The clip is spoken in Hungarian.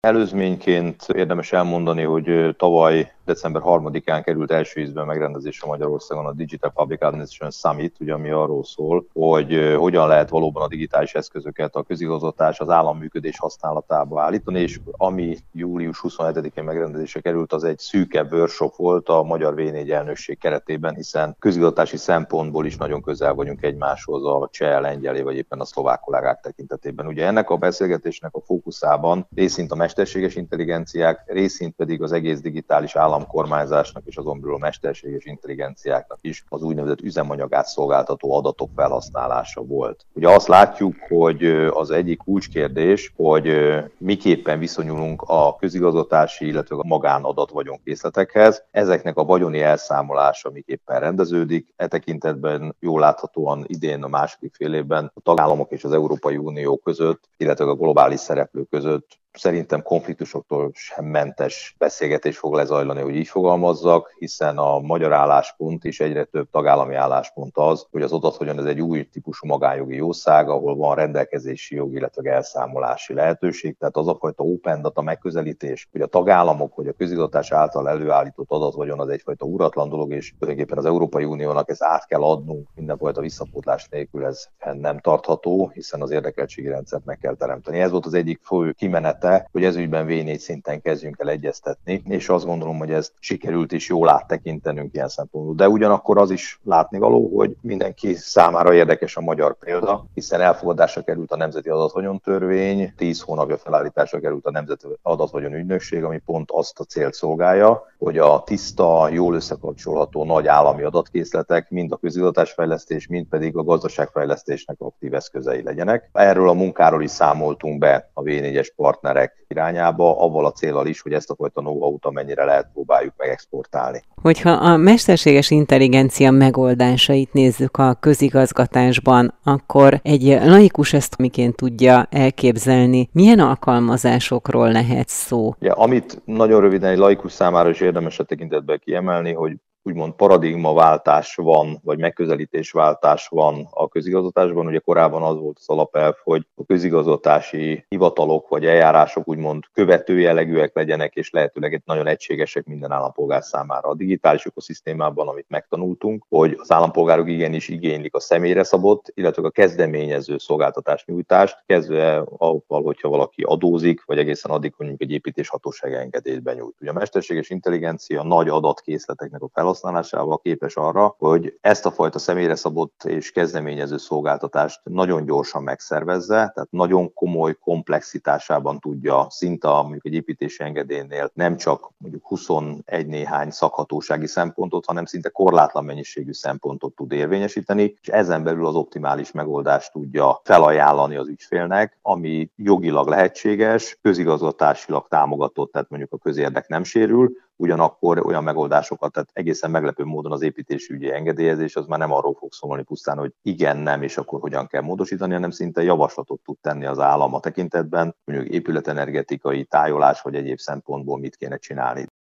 Előzményként érdemes elmondani, hogy tavaly december 3-án került első ízben megrendezésre Magyarországon a Digital Public Administration Summit, ugye, ami arról szól, hogy hogyan lehet valóban a digitális eszközöket a közigazgatás, az államműködés használatába állítani, és ami július 27-én megrendezésre került, az egy szűkebb workshop volt a magyar V4 elnökség keretében, hiszen közigazgatási szempontból is nagyon közel vagyunk egymáshoz a cseh, lengyel vagy éppen a szlovák kollégák tekintetében. Ugye ennek a beszélgetésnek a fókuszában részint a mesterséges intelligenciák, részint pedig az egész digitális államkormányzásnak és azon belül a mesterséges intelligenciáknak is az úgynevezett üzemanyagát szolgáltató adatok felhasználása volt. Ugye azt látjuk, hogy az egyik kulcskérdés, hogy miképpen viszonyulunk a közigazgatási, illetve a magánadat vagyonkészletekhez. Ezeknek a vagyoni elszámolása miképpen rendeződik. E tekintetben jól láthatóan idén a második fél évben a tagállamok és az Európai Unió között, illetve a globális szereplők között szerintem konfliktusoktól sem mentes beszélgetés fog lezajlani, hogy így fogalmazzak, hiszen a magyar álláspont és egyre több tagállami álláspont az, hogy az adathagyon ez egy új típusú magánjogi jószág, ahol van rendelkezési jog, illetve elszámolási lehetőség. Tehát az a fajta open data megközelítés, hogy a tagállamok vagy a közigazgatás által előállított adathagyon az egyfajta uratlan dolog, és tulajdonképpen az Európai Uniónak ezt át kell adnunk mindenfajta visszapótlás nélkül, ez nem tartható, hiszen az érdekeltségi rendszert meg kell teremteni. Ez volt az egyik fő kimenet, hogy ez ügyben V4 szinten kezdjünk el egyeztetni, és azt gondolom, hogy ezt sikerült is jól áttekintenünk ilyen szempontból. De ugyanakkor az is látnivaló, hogy mindenki számára érdekes a magyar példa, hiszen elfogadásra került a Nemzeti Adathagyon Törvény, 10 hónapja felállításra került a Nemzeti Adathagyon Ügynökség, ami pont azt a célt szolgálja, hogy a tiszta, jól összekapcsolható nagy állami adatkészletek mind a közigazgatásfejlesztés, mind pedig a gazdaságfejlesztésnek aktív eszközei legyenek. Erről a munkáról is számoltunk be a V4-es partnerek irányába, avval a céllal is, hogy ezt a fajta know-how-t amennyire lehet próbáljuk meg exportálni. Hogyha a mesterséges intelligencia megoldásait nézzük a közigazgatásban, akkor egy laikus ezt miként tudja elképzelni? Milyen alkalmazásokról lehet szó? Ja, amit nagyon röviden egy laikus számára is érdemes a tekintetben kiemelni, hogy úgymond paradigmaváltás van, vagy megközelítésváltás van a közigazgatásban. Ugye korábban az volt az alapelv, hogy a közigazgatási hivatalok vagy eljárások úgymond követő jellegűek legyenek, és lehetőleg nagyon egységesek minden állampolgár számára. A digitális ökoszisztémában, amit megtanultunk, hogy az állampolgárok igenis igénylik a személyre szabott, illetve a kezdeményező szolgáltatás nyújtást, kezdve avval, hogyha valaki adózik, vagy egészen addig, hogy egy építéshatóság engedélyt benyújt. Ugye a mesterséges intelligencia nagy adatkészleteknek a felhasználásával képes arra, hogy ezt a fajta személyre szabott és kezdeményező szolgáltatást nagyon gyorsan megszervezze, tehát nagyon komoly komplexitásában tudja szinte mondjuk egy építési engedélynél nem csak mondjuk 21 néhány szakhatósági szempontot, hanem szinte korlátlan mennyiségű szempontot tud érvényesíteni, és ezen belül az optimális megoldást tudja felajánlani az ügyfélnek, ami jogilag lehetséges, közigazgatásilag támogatott, tehát mondjuk a közérdek nem sérül, ugyanakkor olyan megoldásokat, tehát egészen meglepő módon az építési ügyi engedélyezés az már nem arról fog szólni pusztán, hogy igen, nem, és akkor hogyan kell módosítani, hanem szinte javaslatot tud tenni az állam a tekintetben, mondjuk épületenergetikai, tájolás vagy egyéb szempontból mit kéne csinálni.